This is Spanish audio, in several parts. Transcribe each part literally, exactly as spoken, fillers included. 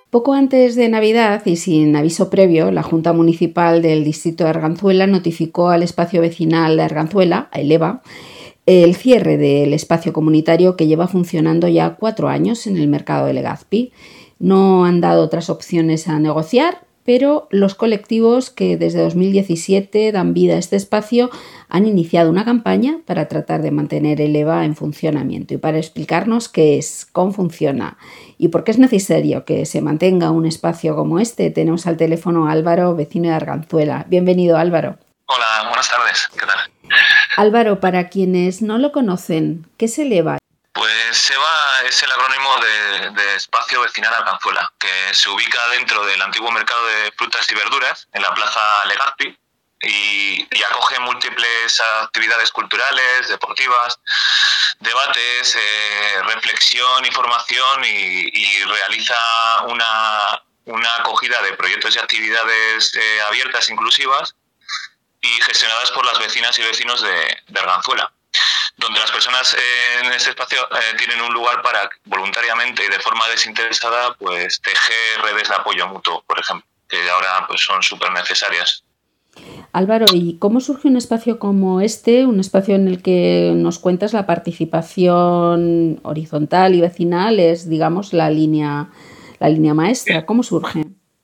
Poco antes de Navidad y sin aviso previo, la Junta Municipal del Distrito de Arganzuela notificó al espacio vecinal de Arganzuela, a Eleva, el cierre del espacio comunitario que lleva funcionando ya cuatro años en el mercado de Legazpi. No han dado otras opciones a negociar, pero los colectivos que desde dos mil diecisiete dan vida a este espacio han iniciado una campaña para tratar de mantener Eleva en funcionamiento. Y para explicarnos qué es, cómo funciona y por qué es necesario que se mantenga un espacio como este, tenemos al teléfono a Álvaro, vecino de Arganzuela. Bienvenido, Álvaro. Hola, buenas tardes. ¿Qué tal? Álvaro, para quienes no lo conocen, ¿qué es Eleva? Pues EVA es el acrónimo de, de Espacio Vecinal Arganzuela, que se ubica dentro del antiguo mercado de frutas y verduras, en la plaza Legazpi, y, y acoge múltiples actividades culturales, deportivas, debates, eh, reflexión, información y, y realiza una, una acogida de proyectos y actividades eh, abiertas, inclusivas y gestionadas por las vecinas y vecinos de, de Arganzuela, donde las personas eh, en este espacio eh, tienen un lugar para voluntariamente y de forma desinteresada pues tejer redes de apoyo mutuo, por ejemplo, que ahora pues son súper necesarias. Álvaro, ¿y cómo surge un espacio como este, un espacio en el que nos cuentas la participación horizontal y vecinal es, digamos, la línea, la línea maestra? ¿Cómo surge?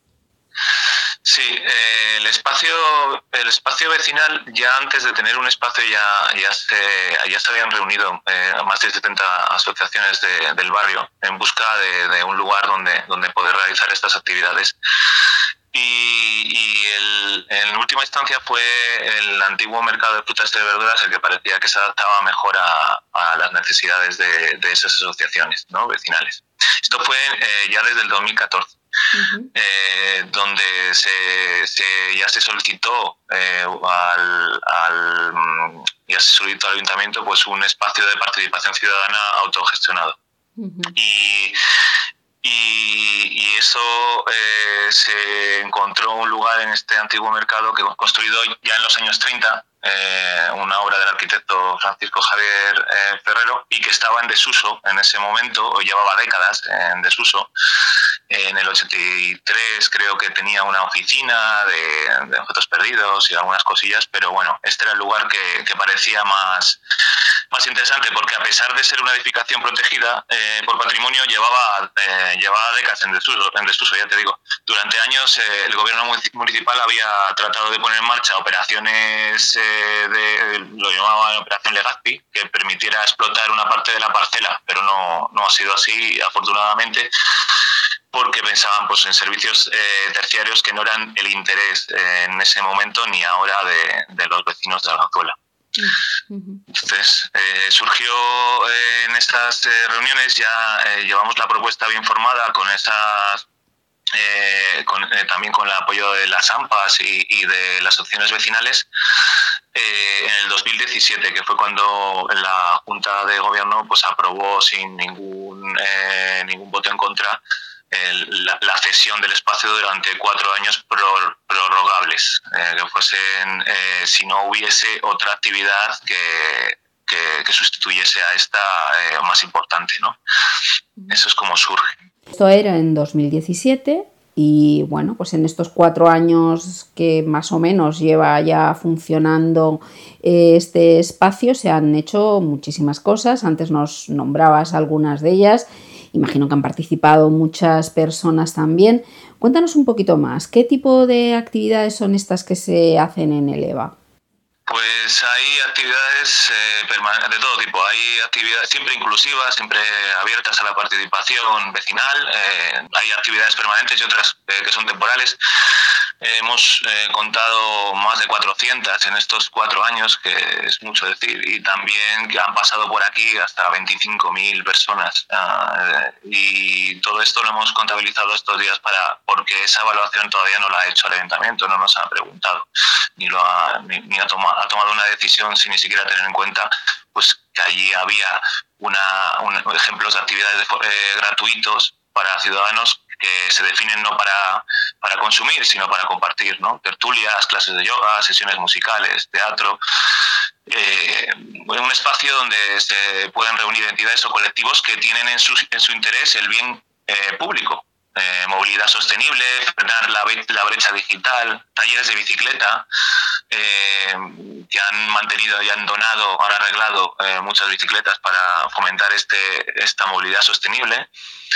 Sí, eh, el espacio el espacio vecinal, ya antes de tener un espacio ya ya se, ya se habían reunido eh, más de setenta asociaciones de, del barrio en busca de, de un lugar donde, donde poder realizar estas actividades. Y, y el, en última instancia fue el antiguo mercado de frutas y de verduras el que parecía que se adaptaba mejor a, a las necesidades de, de esas asociaciones, ¿no?, vecinales. Esto fue eh, ya desde el dos mil catorce. Uh-huh. eh, donde se, se ya se solicitó eh, al, al ya se solicitó al ayuntamiento pues un espacio de participación ciudadana autogestionado. Uh-huh. y Y, y eso eh, se encontró un lugar en este antiguo mercado que construido ya en los años treinta, eh, una obra del arquitecto Francisco Javier eh, Ferrero, y que estaba en desuso en ese momento, o llevaba décadas en desuso. En el ochenta y tres creo que tenía una oficina de, de objetos perdidos y algunas cosillas, pero bueno, este era el lugar que, que parecía más, más interesante, porque a pesar de ser una edificación protegida eh, por patrimonio, llevaba, eh, llevaba décadas en desuso, en desuso, ya te digo. Durante años eh, el gobierno municipal había tratado de poner en marcha operaciones, eh, de, lo llamaban Operación Legazpi, que permitiera explotar una parte de la parcela, pero no, no ha sido así, afortunadamente, porque pensaban pues en servicios eh, terciarios que no eran el interés eh, en ese momento ni ahora de, de los vecinos de Arganzuela. Entonces, eh, surgió eh, en estas eh, reuniones, ya eh, llevamos la propuesta bien formada con esas, eh, con, eh, también con el apoyo de las AMPAs y, y de las asociaciones vecinales, eh, en el dos mil diecisiete, que fue cuando la Junta de Gobierno pues aprobó sin ningún, eh, ningún voto en contra El, la, la cesión del espacio durante cuatro años pror, prorrogables, eh, que fuesen, eh, si no hubiese otra actividad que, que, que sustituyese a esta eh, más importante, ¿no? Eso es como surge. Esto era en dos mil diecisiete y bueno, pues en estos cuatro años que más o menos lleva ya funcionando eh, este espacio se han hecho muchísimas cosas. Antes nos nombrabas algunas de ellas. Imagino que han participado muchas personas también. Cuéntanos un poquito más. ¿Qué tipo de actividades son estas que se hacen en Eleva? Pues hay actividades eh, permanentes de todo tipo. Hay actividades siempre inclusivas, siempre abiertas a la participación vecinal. Eh, hay actividades permanentes y otras eh, que son temporales. Eh, hemos eh, contado más de cuatrocientas en estos cuatro años, que es mucho decir, y también que han pasado por aquí hasta veinticinco mil personas. Uh, y todo esto lo hemos contabilizado estos días para porque esa evaluación todavía no la ha hecho el ayuntamiento, no nos ha preguntado, ni, lo ha, ni, ni ha, tomado, ha tomado una decisión sin ni siquiera tener en cuenta pues que allí había una, un, ejemplos de actividades de, eh, gratuitos para ciudadanos que se definen no para, para consumir, sino para compartir, ¿no? Tertulias, clases de yoga, sesiones musicales, teatro. Eh, un espacio donde se pueden reunir entidades o colectivos que tienen en su, en su interés el bien eh, público. eh, movilidad sostenible, frenar la, la brecha digital, talleres de bicicleta, eh, que han mantenido y han donado, han arreglado eh, muchas bicicletas para fomentar este, esta movilidad sostenible.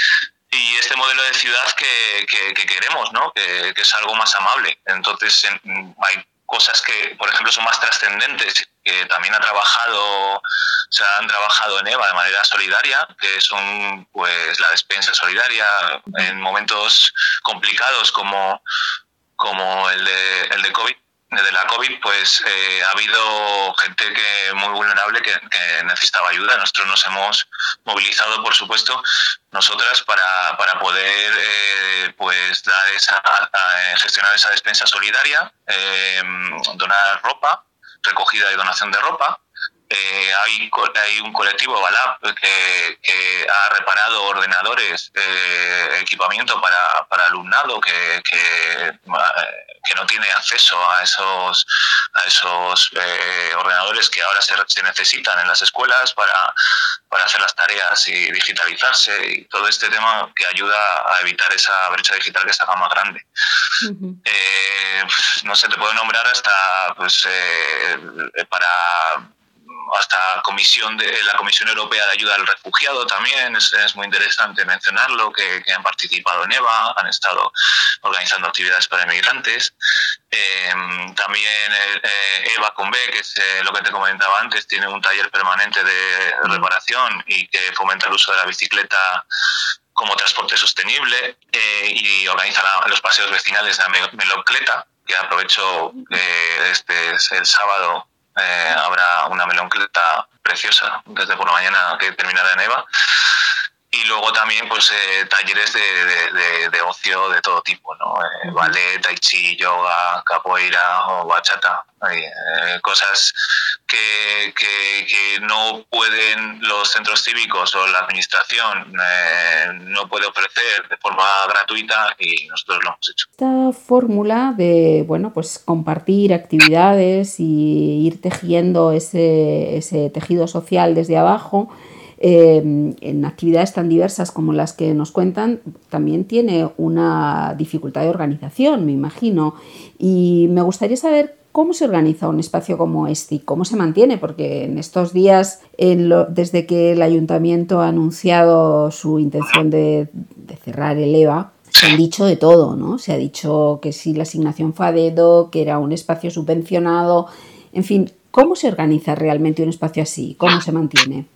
Y este modelo de ciudad que, que, que queremos, ¿no? Que, que es algo más amable. Entonces, en, hay cosas que, por ejemplo, son más trascendentes, que también ha trabajado, se han trabajado en EVA de manera solidaria, que son pues la despensa solidaria en momentos complicados como, como el de, el de COVID. Desde la COVID, pues eh, ha habido gente que muy vulnerable que, que necesitaba ayuda. Nosotros nos hemos movilizado, por supuesto, nosotras para, para poder eh, pues dar esa, a, gestionar esa despensa solidaria, eh, donar ropa, recogida y donación de ropa. Eh, hay, hay un colectivo, Balab, que, que ha reparado ordenadores, eh, equipamiento para, para alumnado que, que, que no tiene acceso a esos, a esos eh, ordenadores que ahora se, se necesitan en las escuelas para, para hacer las tareas y digitalizarse, y todo este tema que ayuda a evitar esa brecha digital que se haga más grande. Uh-huh. Eh, no sé, te puedo nombrar hasta pues eh, para... hasta comisión de la Comisión Europea de Ayuda al Refugiado también, es, es muy interesante mencionarlo, que, que han participado en EVA, han estado organizando actividades para inmigrantes. Eh, también eh, EVA con B, que es eh, lo que te comentaba antes, tiene un taller permanente de reparación y que fomenta el uso de la bicicleta como transporte sostenible, eh, y organiza la, los paseos vecinales de la Meloncleta, que aprovecho eh, este el sábado. Eh, habrá una meloncleta preciosa desde por la mañana que terminará en EVA, y luego también pues eh, talleres de, de, de, de ocio de todo tipo, ¿no? Eh, ballet, tai chi, yoga, capoeira o bachata, eh, cosas que, que, que no pueden los centros cívicos o la administración eh, no puede ofrecer de forma gratuita, y nosotros lo hemos hecho. Esta fórmula de, bueno, pues compartir actividades y ir tejiendo ese, ese tejido social desde abajo, Eh, en actividades tan diversas como las que nos cuentan, también tiene una dificultad de organización, me imagino, y me gustaría saber cómo se organiza un espacio como este y cómo se mantiene, porque en estos días, en lo, desde que el ayuntamiento ha anunciado su intención de, de cerrar el EVA, se han dicho de todo, ¿no? Se ha dicho que si la asignación fue a dedo, que era un espacio subvencionado, en fin, ¿cómo se organiza realmente un espacio así? ¿Cómo se mantiene?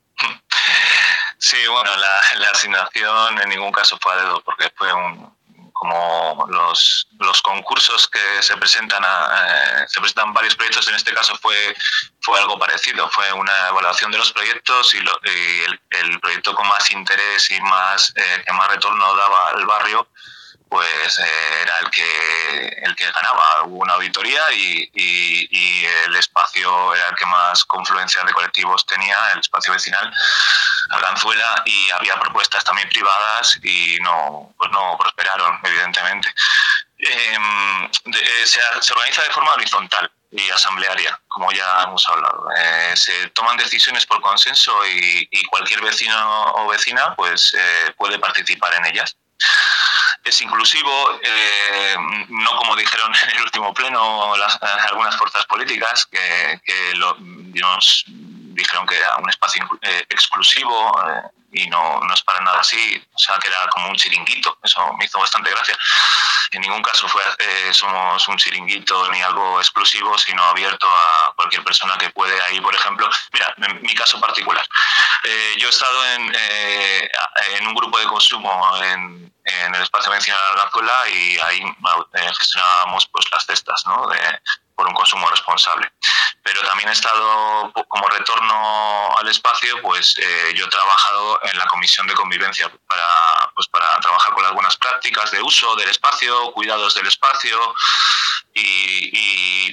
Sí, bueno, la, la asignación en ningún caso fue a dedo, porque fue un, como los, los concursos que se presentan, a, eh, se presentan varios proyectos, en este caso fue, fue algo parecido, fue una evaluación de los proyectos, y, lo, y el, el proyecto con más interés y más eh, que más retorno daba al barrio, pues eh, era el que el que ganaba. Hubo una auditoría y, y, y el espacio era el que más confluencia de colectivos tenía, el espacio vecinal, Arganzuela, y había propuestas también privadas y no, pues no prosperaron, evidentemente. Eh, de, se, se organiza de forma horizontal y asamblearia, como ya hemos hablado. Eh, se toman decisiones por consenso y, y cualquier vecino o vecina pues eh, puede participar en ellas. Es inclusivo, eh, no como dijeron en el último pleno las, algunas fuerzas políticas que, que lo, nos dijeron que era un espacio eh, exclusivo, eh, y no, no es para nada así, o sea que era como un chiringuito. Eso me hizo bastante gracia. En ningún caso fue, eh, somos un chiringuito ni algo exclusivo, sino abierto a cualquier persona que puede ahí. Por ejemplo, mira, en mi caso particular, eh, yo he estado en, eh, en un grupo de consumo en, en el espacio vecinal de Arganzuela, y ahí eh, gestionábamos pues las cestas, ¿no? De, por un consumo responsable. Pero también he estado como retorno al espacio, pues eh, yo he trabajado en la comisión de convivencia para, pues, para trabajar con las buenas prácticas de uso del espacio, cuidados del espacio, y, y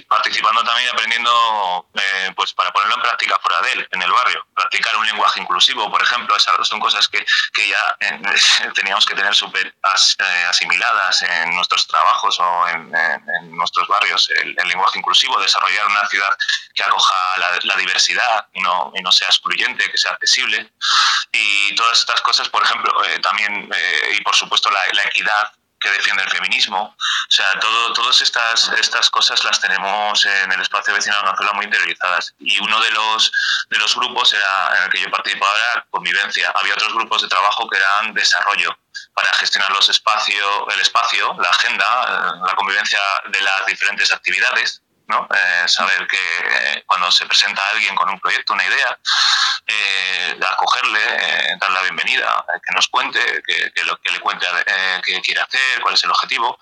participando también y aprendiendo eh, pues para ponerlo en práctica fuera de él, en el barrio. Practicar un lenguaje inclusivo, por ejemplo, esas son cosas que, que ya eh, teníamos que tener súper as, eh, asimiladas en nuestros trabajos o en, en, en nuestros barrios. El, el lenguaje inclusivo, desarrollar una ciudad que acoja la, la diversidad y no, y no sea excluyente, que sea accesible. Y todas estas cosas, por ejemplo, eh, también, eh, y por supuesto la, la equidad que defiende el feminismo. O sea, todo, todas estas, estas cosas las tenemos en el espacio vecinal Arganzuela muy interiorizadas. Y uno de los, de los grupos era, en el que yo participaba era convivencia. Había otros grupos de trabajo que eran desarrollo, para gestionar los espacios, el espacio, la agenda, la convivencia de las diferentes actividades, ¿no? Eh, saber que eh, cuando se presenta a alguien con un proyecto, una idea, eh, acogerle, eh, dar la bienvenida, eh, que nos cuente, que, que, lo, que le cuente eh, qué quiere hacer, cuál es el objetivo.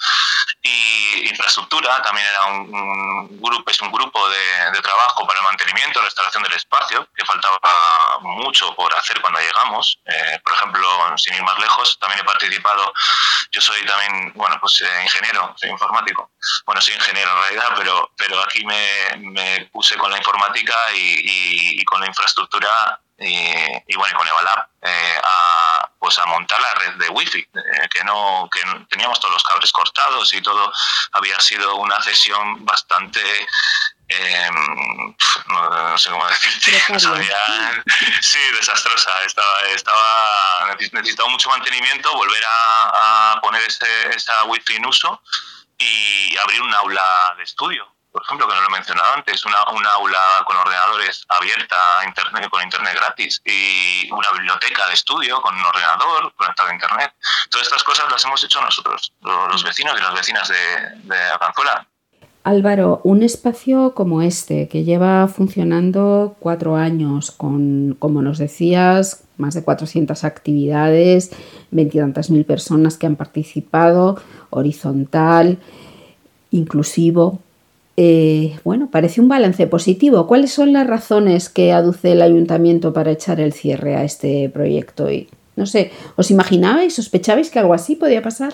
Y infraestructura también era un, un grupo, es un grupo de, de trabajo para el mantenimiento, restauración del espacio, que faltaba mucho por hacer cuando llegamos. Eh, por ejemplo, sin ir más lejos, también he participado, yo soy también, bueno, pues eh, ingeniero, soy informático. Bueno, soy ingeniero en realidad, pero, pero aquí me, me puse con la informática y, y, y con la infraestructura y, y bueno, y con Evalab eh, a, pues a montar la red de wifi, eh, que no que teníamos todos los cables cortados y todo había sido una cesión bastante eh, no, no sé cómo decirte, no sabía, sí, desastrosa. Estaba, estaba necesitaba mucho mantenimiento, volver a, a poner ese, esa wifi en uso y abrir un aula de estudio, por ejemplo, que no lo he mencionado antes, una, una aula con ordenadores abierta a internet, con internet gratis, y una biblioteca de estudio con un ordenador conectado a internet. Todas estas cosas las hemos hecho nosotros, los vecinos y las vecinas de, de Arganzuela. Álvaro, un espacio como este, que lleva funcionando cuatro años, con, como nos decías, más de cuatrocientas actividades, veintitantas mil personas que han participado, horizontal, inclusivo. Eh, bueno, parece un balance positivo. ¿Cuáles son las razones que aduce el ayuntamiento para echar el cierre a este proyecto? Y, no sé, ¿os imaginabais, sospechabais que algo así podía pasar?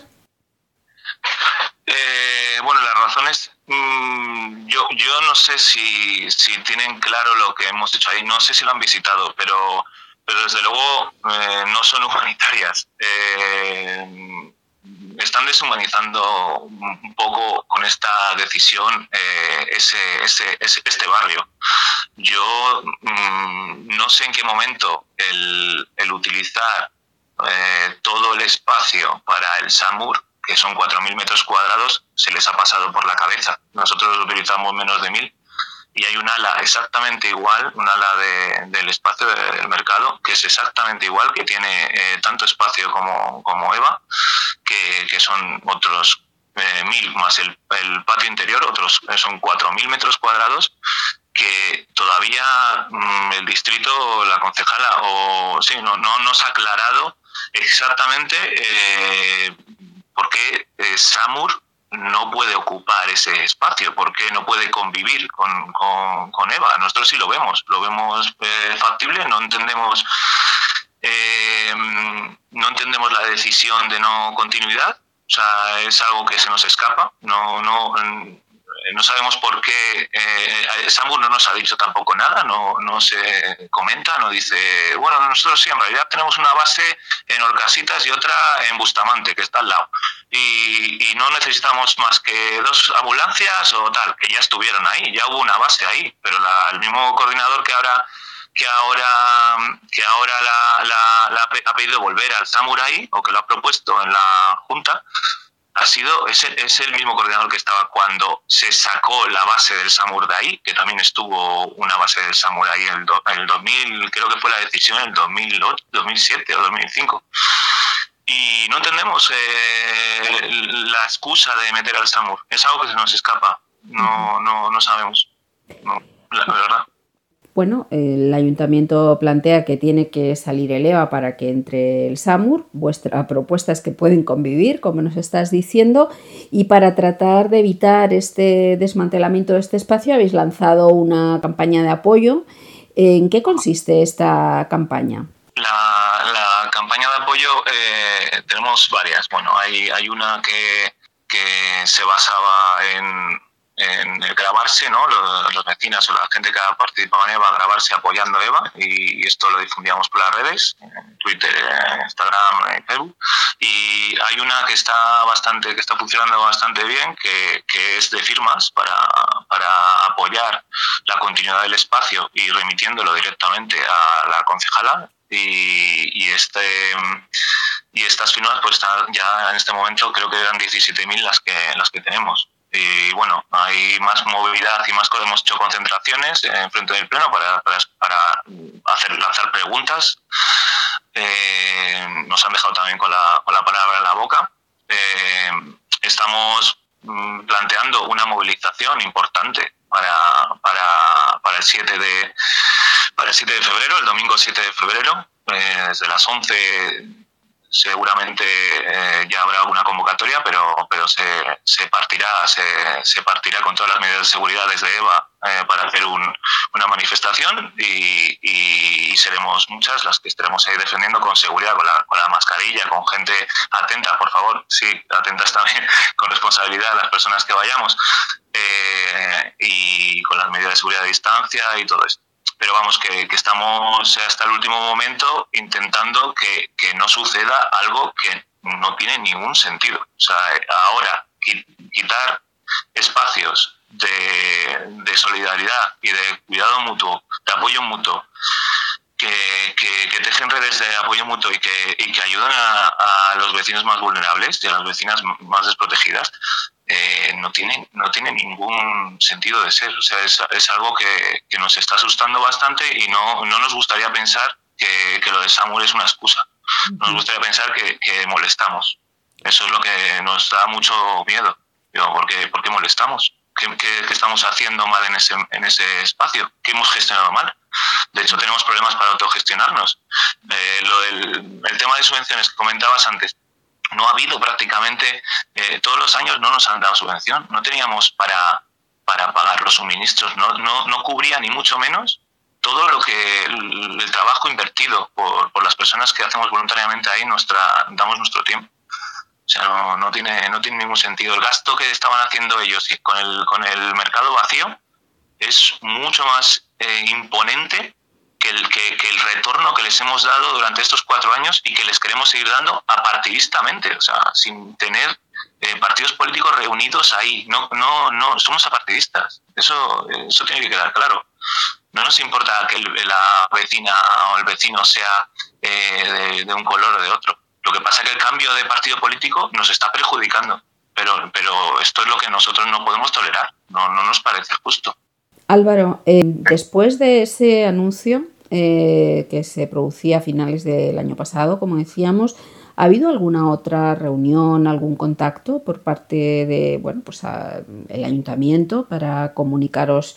Eh, bueno, las razones, mmm, yo, yo no sé si, si tienen claro lo que hemos hecho ahí, no sé si lo han visitado, pero, pero desde luego eh, no son humanitarias. Eh, están deshumanizando un poco con esta decisión eh, ese, ese, ese, este barrio. Yo mmm, no sé en qué momento el, el utilizar eh, todo el espacio para el SAMUR, que son cuatro mil metros cuadrados, se les ha pasado por la cabeza. Nosotros utilizamos menos de mil y hay un ala exactamente igual, un ala de, del espacio del mercado, que es exactamente igual, que tiene eh, tanto espacio como, como Eva, que, que son otros eh, mil más el, el patio interior, otros eh, son cuatro mil metros cuadrados, que todavía mmm, el distrito, la concejala, o sí, no, no nos ha aclarado exactamente eh, por qué eh, SAMUR no puede ocupar ese espacio, por qué no puede convivir con, con, con Eva. Nosotros sí lo vemos, lo vemos eh, factible, no entendemos, eh, no entendemos la decisión de no continuidad, o sea, es algo que se nos escapa, no, no, no sabemos por qué. eh, SAMUR no nos ha dicho tampoco nada, no, no se comenta, no dice, bueno, nosotros sí, en realidad tenemos una base en Orcasitas y otra en Bustamante, que está al lado, y, y no necesitamos más que dos ambulancias o tal, que ya estuvieron ahí, ya hubo una base ahí, pero la, el mismo coordinador que ahora que ahora que ahora la, la, la ha pedido volver al SAMUR ahí, o que lo ha propuesto en la Junta, ha sido es el, es el mismo coordinador que estaba cuando se sacó la base del SAMUR de ahí, que también estuvo una base del SAMUR ahí en el, do, en el dos mil, creo que fue la decisión en el dos mil ocho, dos mil siete o dos mil cinco. Y no entendemos eh, la excusa de meter al SAMUR. Es algo que se nos escapa. No, no, no sabemos. No, la, la verdad. Bueno, el ayuntamiento plantea que tiene que salir el Eva para que entre el SAMUR. Vuestra propuesta es que pueden convivir, como nos estás diciendo, y para tratar de evitar este desmantelamiento de este espacio habéis lanzado una campaña de apoyo. ¿En qué consiste esta campaña? La, la campaña de apoyo eh, tenemos varias. Bueno, hay, hay una que, que se basaba en en el grabarse, ¿no? Los, los vecinos o la gente que ha participado en EVA a grabarse apoyando a EVA, y esto lo difundíamos por las redes, en Twitter, en Instagram, en Facebook. Y hay una que está bastante, que está funcionando bastante bien, que, que es de firmas para, para apoyar la continuidad del espacio y remitiéndolo directamente a la concejala. Y, y este y estas firmas pues están ya en este momento, creo que eran diecisiete mil las que las que tenemos. Y bueno, hay más movilidad y más cosas. Hemos hecho concentraciones en frente del pleno para, para, para hacer lanzar preguntas. Eh, nos han dejado también con la, con la palabra en la boca. Eh, estamos planteando una movilización importante para, para, para, el siete de, para el siete de febrero, el domingo siete de febrero, eh, desde las once. Seguramente eh, ya habrá alguna convocatoria, pero pero se, se partirá se, se partirá con todas las medidas de seguridad desde EVA eh, para hacer un, una manifestación, y, y, y seremos muchas las que estaremos ahí defendiendo con seguridad, con la, con la mascarilla, con gente atenta, por favor, sí, atentas también, con responsabilidad a las personas que vayamos, eh, y con las medidas de seguridad de distancia y todo esto. Pero vamos, que, que estamos hasta el último momento intentando que, que no suceda algo que no tiene ningún sentido. O sea, ahora quitar espacios de, de solidaridad y de cuidado mutuo, de apoyo mutuo, que, que, que tejen redes de apoyo mutuo y que, y que ayuden a, a los vecinos más vulnerables y a las vecinas más desprotegidas, Eh, no tiene no tiene ningún sentido de ser. O sea, es, es algo que, que nos está asustando bastante, y no, no nos gustaría pensar que, que lo de Samur es una excusa. Nos gustaría pensar que, que molestamos. Eso es lo que nos da mucho miedo. Digo, ¿por qué, por qué molestamos? ¿Qué, qué, qué estamos haciendo mal en ese, en ese espacio? ¿Qué hemos gestionado mal? De hecho, tenemos problemas para autogestionarnos. Eh, lo del, el tema de subvenciones que comentabas antes, no ha habido prácticamente, eh, todos los años no nos han dado subvención, no teníamos para, para pagar los suministros, no, no, no cubría ni mucho menos todo lo que el, el trabajo invertido por, por las personas que hacemos voluntariamente ahí, nuestra, damos nuestro tiempo. O sea, no, no, tiene, no tiene ningún sentido. El gasto que estaban haciendo ellos con el, con el mercado vacío es mucho más eh, imponente Que el, que, que el retorno que les hemos dado durante estos cuatro años y que les queremos seguir dando apartidistamente, o sea, sin tener eh, partidos políticos reunidos ahí. No, no, no somos apartidistas. Eso, eso tiene que quedar claro. No nos importa que el, la vecina o el vecino sea eh, de, de un color o de otro. Lo que pasa es que el cambio de partido político nos está perjudicando, pero, pero esto es lo que nosotros no podemos tolerar. No, no nos parece justo. Álvaro, eh, después de ese anuncio eh, que se producía a finales del año pasado, como decíamos, ¿ha habido alguna otra reunión, algún contacto por parte de, bueno, pues a, el ayuntamiento para comunicaros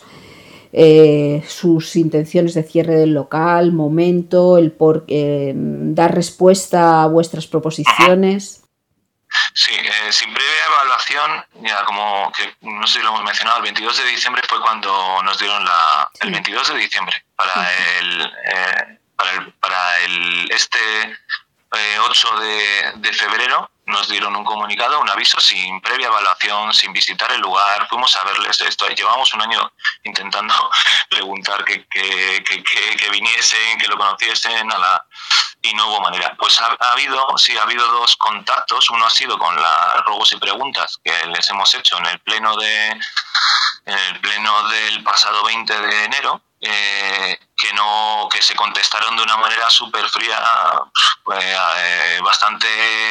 eh, sus intenciones de cierre del local, momento, el por eh, dar respuesta a vuestras proposiciones? Sí, eh, sin previa evaluación, ya como que no sé si lo hemos mencionado, el veintidós de diciembre fue cuando nos dieron la... Sí. El veintidós de diciembre, para sí. el, eh, para el para el este eh, ocho de, de febrero nos dieron un comunicado, un aviso sin previa evaluación, sin visitar el lugar. Fuimos a verles esto. Llevamos un año intentando preguntar que, que, que, que, que viniesen, que lo conociesen, a la, y no hubo manera. Pues ha, ha habido, sí, ha habido dos contactos. Uno ha sido con las ruegos y preguntas que les hemos hecho en el pleno de en el pleno del pasado veinte de enero. Eh, que no que se contestaron de una manera súper fría, pues, eh, bastante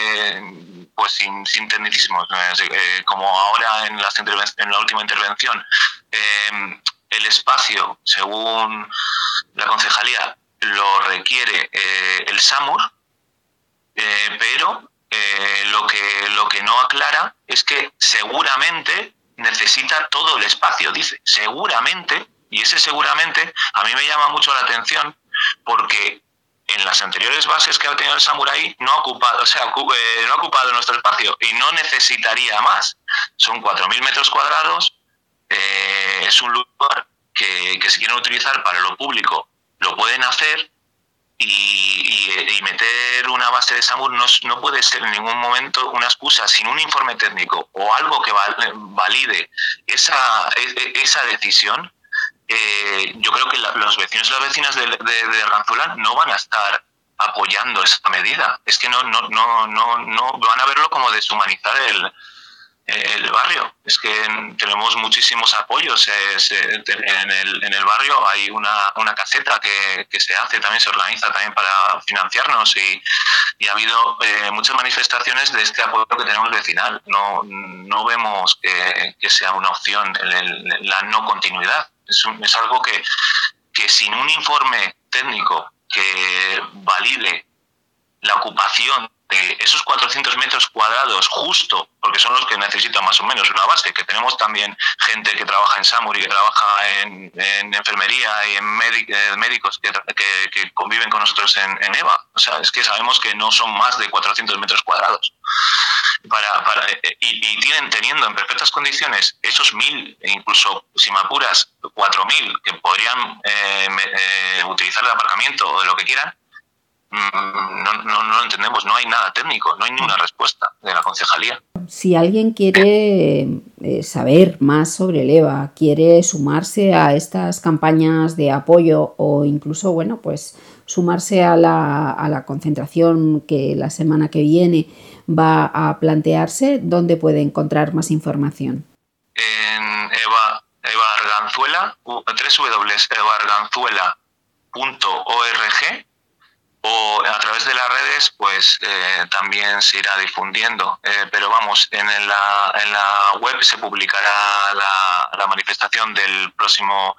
pues sin, sin tecnicismos, eh, como ahora en, las en la última intervención. Eh, el espacio, según la concejalía, lo requiere eh, el SAMUR, eh, pero eh, lo que lo que no aclara es que seguramente necesita todo el espacio, dice, seguramente. Y ese seguramente a mí me llama mucho la atención, porque en las anteriores bases que ha tenido el Samurai no ha ocupado, o sea, eh, no ha ocupado nuestro espacio y no necesitaría más. Son cuatro mil metros cuadrados, eh, es un lugar que, que si quieren utilizar para lo público lo pueden hacer, Y, y, y meter una base de SAMUR no, no puede ser en ningún momento una excusa sin un informe técnico o algo que valide esa, esa decisión. Eh, yo creo que la, los vecinos y las vecinas de, de, de Arganzuela no van a estar apoyando esa medida. Es que no, no, no, no, no van a verlo como deshumanizar el, el barrio. Es que tenemos muchísimos apoyos es, en, el, en el barrio. Hay una, una caseta que, que se hace, también se organiza también para financiarnos y, y ha habido eh, muchas manifestaciones de este apoyo que tenemos vecinal. No, no vemos que, que sea una opción el, el, la no continuidad. Es, un, es algo que, que sin un informe técnico que valide la ocupación de esos cuatrocientos metros cuadrados justo, porque son los que necesitan más o menos una base, que tenemos también gente que trabaja en SAMUR y que trabaja en, en enfermería y en médicos que, que, que conviven con nosotros en, en EVA. O sea, es que sabemos que no son más de cuatrocientos metros cuadrados. Para, para, y, y tienen teniendo en perfectas condiciones esos mil, e incluso si me apuras, cuatro mil que podrían eh, eh, utilizar el aparcamiento o de lo que quieran. No, no, no lo entendemos, no hay nada técnico, no hay ninguna respuesta de la concejalía. Si alguien quiere eh, saber más sobre el EVA, quiere sumarse a estas campañas de apoyo o incluso, bueno, pues sumarse a la, a la concentración que la semana que viene va a plantearse, ¿dónde puede encontrar más información? En Eva, Eva Arganzuela, doble u doble u doble u punto eva arganzuela punto org. O a través de las redes, pues eh, también se irá difundiendo. Eh, pero vamos, en la, en la web se publicará la, la manifestación del próximo,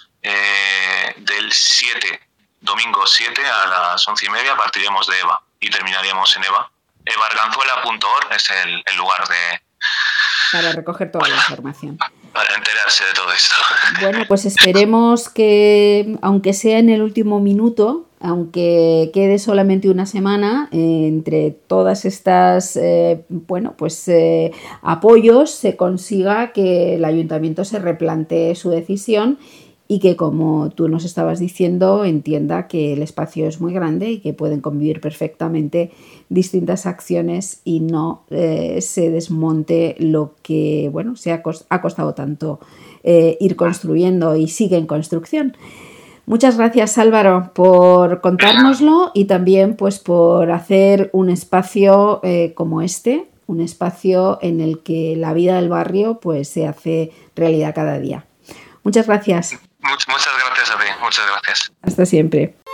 eh, del siete, domingo siete a las once y media, partiremos de EVA y terminaríamos en EVA. eva arganzuela punto org es el, el lugar de... Para recoger toda la información. Para enterarse de todo esto. Bueno, pues esperemos que, aunque sea en el último minuto, aunque quede solamente una semana, eh, entre todas estas eh, bueno, pues, eh, apoyos se consiga que el ayuntamiento se replantee su decisión y que, como tú nos estabas diciendo, entienda que el espacio es muy grande y que pueden convivir perfectamente distintas acciones y no eh, se desmonte lo que bueno, se ha, cost- ha costado tanto eh, ir construyendo y sigue en construcción. Muchas gracias, Álvaro, por contárnoslo y también pues por hacer un espacio eh, como este, un espacio en el que la vida del barrio pues se hace realidad cada día. Muchas gracias. Muchas gracias a ti, muchas gracias. Hasta siempre.